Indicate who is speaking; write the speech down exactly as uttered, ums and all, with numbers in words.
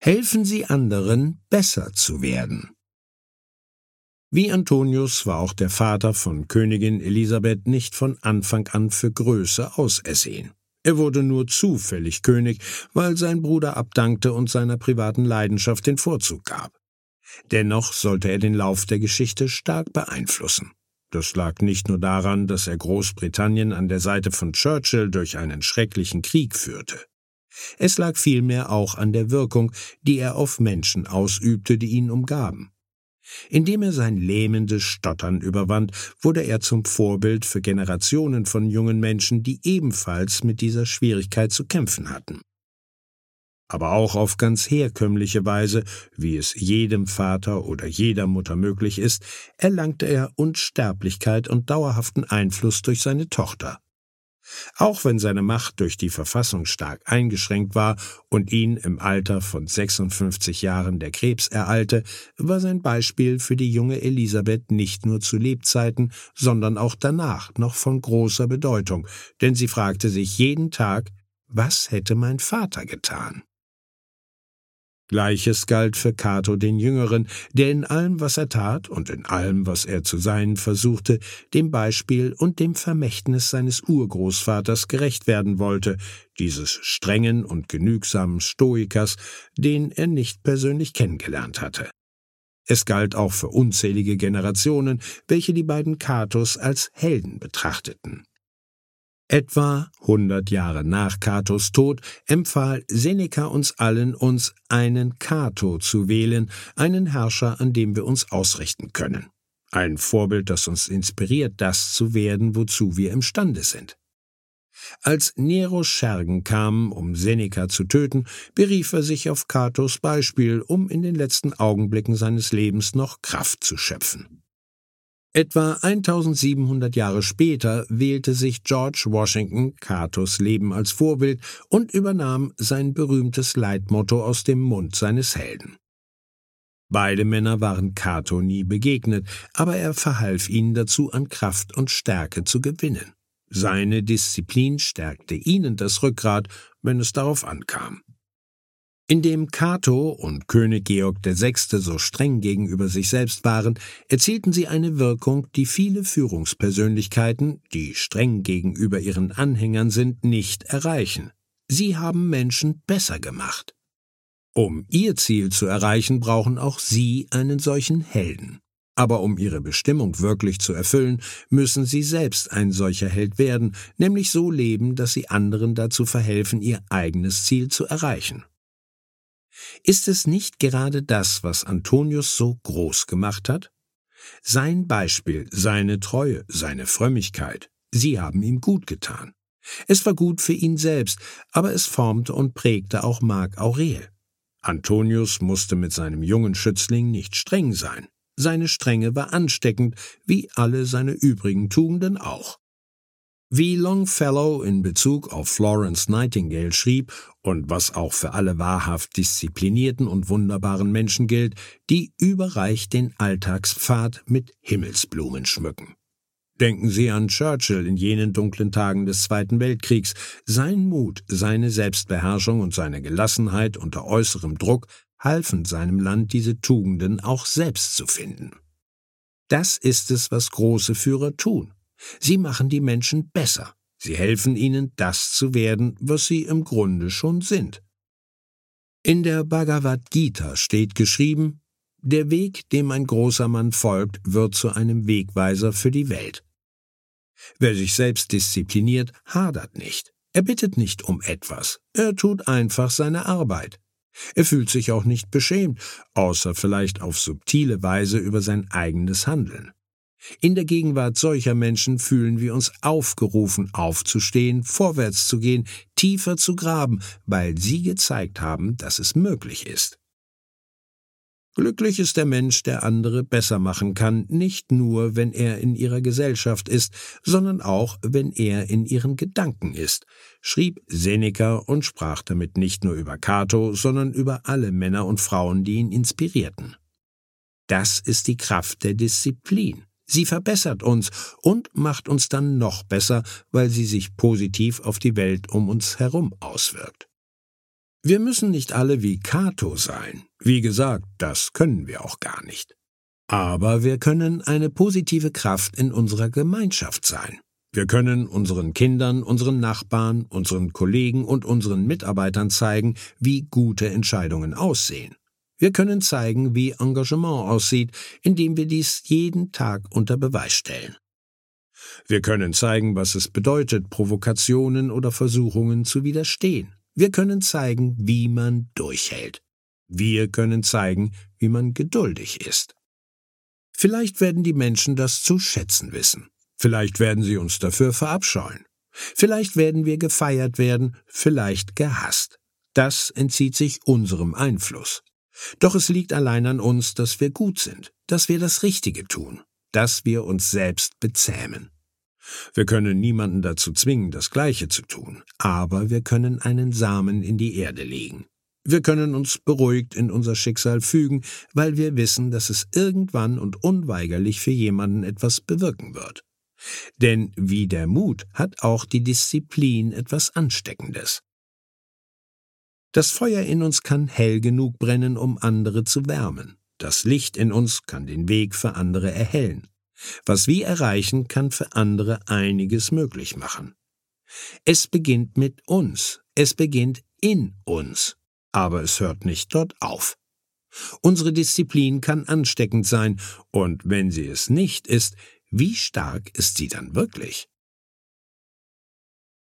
Speaker 1: Helfen Sie anderen, besser zu werden. Wie Antonius war auch der Vater von Königin Elisabeth nicht von Anfang an für Größe ausersehen. Er wurde nur zufällig König, weil sein Bruder abdankte und seiner privaten Leidenschaft den Vorzug gab. Dennoch sollte er den Lauf der Geschichte stark beeinflussen. Das lag nicht nur daran, dass er Großbritannien an der Seite von Churchill durch einen schrecklichen Krieg führte. Es lag vielmehr auch an der Wirkung, die er auf Menschen ausübte, die ihn umgaben. Indem er sein lähmendes Stottern überwand, wurde er zum Vorbild für Generationen von jungen Menschen, die ebenfalls mit dieser Schwierigkeit zu kämpfen hatten. Aber auch auf ganz herkömmliche Weise, wie es jedem Vater oder jeder Mutter möglich ist, erlangte er Unsterblichkeit und dauerhaften Einfluss durch seine Tochter. Auch wenn seine Macht durch die Verfassung stark eingeschränkt war und ihn im Alter von sechsundfünfzig Jahren der Krebs ereilte, war sein Beispiel für die junge Elisabeth nicht nur zu Lebzeiten, sondern auch danach noch von großer Bedeutung, denn sie fragte sich jeden Tag, was hätte mein Vater getan? Gleiches galt für Cato den Jüngeren, der in allem, was er tat und in allem, was er zu sein versuchte, dem Beispiel und dem Vermächtnis seines Urgroßvaters gerecht werden wollte, dieses strengen und genügsamen Stoikers, den er nicht persönlich kennengelernt hatte. Es galt auch für unzählige Generationen, welche die beiden Catos als Helden betrachteten. Etwa hundert Jahre nach Catos Tod empfahl Seneca uns allen, uns einen Cato zu wählen, einen Herrscher, an dem wir uns ausrichten können. Ein Vorbild, das uns inspiriert, das zu werden, wozu wir imstande sind. Als Neros Schergen kamen, um Seneca zu töten, berief er sich auf Catos Beispiel, um in den letzten Augenblicken seines Lebens noch Kraft zu schöpfen. Etwa eintausendsiebenhundert Jahre später wählte sich George Washington Catos Leben als Vorbild und übernahm sein berühmtes Leitmotto aus dem Mund seines Helden. Beide Männer waren Cato nie begegnet, aber er verhalf ihnen dazu, an Kraft und Stärke zu gewinnen. Seine Disziplin stärkte ihnen das Rückgrat, wenn es darauf ankam. Indem Cato und König Georg der Sechste so streng gegenüber sich selbst waren, erzielten sie eine Wirkung, die viele Führungspersönlichkeiten, die streng gegenüber ihren Anhängern sind, nicht erreichen. Sie haben Menschen besser gemacht. Um ihr Ziel zu erreichen, brauchen auch sie einen solchen Helden. Aber um ihre Bestimmung wirklich zu erfüllen, müssen sie selbst ein solcher Held werden, nämlich so leben, dass sie anderen dazu verhelfen, ihr eigenes Ziel zu erreichen. Ist es nicht gerade das, was Antonius so groß gemacht hat? Sein Beispiel, seine Treue, seine Frömmigkeit, sie haben ihm gut getan. Es war gut für ihn selbst, aber es formte und prägte auch Marc Aurel. Antonius musste mit seinem jungen Schützling nicht streng sein. Seine Strenge war ansteckend, wie alle seine übrigen Tugenden auch. Wie Longfellow in Bezug auf Florence Nightingale schrieb und was auch für alle wahrhaft disziplinierten und wunderbaren Menschen gilt, die überreich den Alltagspfad mit Himmelsblumen schmücken. Denken Sie an Churchill in jenen dunklen Tagen des Zweiten Weltkriegs. Sein Mut, seine Selbstbeherrschung und seine Gelassenheit unter äußerem Druck halfen seinem Land, diese Tugenden auch selbst zu finden. Das ist es, was große Führer tun. Sie machen die Menschen besser. Sie helfen ihnen, das zu werden, was sie im Grunde schon sind. In der Bhagavad Gita steht geschrieben: Der Weg, dem ein großer Mann folgt, wird zu einem Wegweiser für die Welt. Wer sich selbst diszipliniert, hadert nicht. Er bittet nicht um etwas. Er tut einfach seine Arbeit. Er fühlt sich auch nicht beschämt, außer vielleicht auf subtile Weise über sein eigenes Handeln. In der Gegenwart solcher Menschen fühlen wir uns aufgerufen, aufzustehen, vorwärts zu gehen, tiefer zu graben, weil sie gezeigt haben, dass es möglich ist. Glücklich ist der Mensch, der andere besser machen kann, nicht nur, wenn er in ihrer Gesellschaft ist, sondern auch, wenn er in ihren Gedanken ist, schrieb Seneca und sprach damit nicht nur über Cato, sondern über alle Männer und Frauen, die ihn inspirierten. Das ist die Kraft der Disziplin. Sie verbessert uns und macht uns dann noch besser, weil sie sich positiv auf die Welt um uns herum auswirkt. Wir müssen nicht alle wie Cato sein. Wie gesagt, das können wir auch gar nicht. Aber wir können eine positive Kraft in unserer Gemeinschaft sein. Wir können unseren Kindern, unseren Nachbarn, unseren Kollegen und unseren Mitarbeitern zeigen, wie gute Entscheidungen aussehen. Wir können zeigen, wie Engagement aussieht, indem wir dies jeden Tag unter Beweis stellen. Wir können zeigen, was es bedeutet, Provokationen oder Versuchungen zu widerstehen. Wir können zeigen, wie man durchhält. Wir können zeigen, wie man geduldig ist. Vielleicht werden die Menschen das zu schätzen wissen. Vielleicht werden sie uns dafür verabscheuen. Vielleicht werden wir gefeiert werden, vielleicht gehasst. Das entzieht sich unserem Einfluss. Doch es liegt allein an uns, dass wir gut sind, dass wir das Richtige tun, dass wir uns selbst bezähmen. Wir können niemanden dazu zwingen, das Gleiche zu tun, aber wir können einen Samen in die Erde legen. Wir können uns beruhigt in unser Schicksal fügen, weil wir wissen, dass es irgendwann und unweigerlich für jemanden etwas bewirken wird. Denn wie der Mut hat auch die Disziplin etwas Ansteckendes. Das Feuer in uns kann hell genug brennen, um andere zu wärmen. Das Licht in uns kann den Weg für andere erhellen. Was wir erreichen, kann für andere einiges möglich machen. Es beginnt mit uns, es beginnt in uns, aber es hört nicht dort auf. Unsere Disziplin kann ansteckend sein, und wenn sie es nicht ist, wie stark ist sie dann wirklich?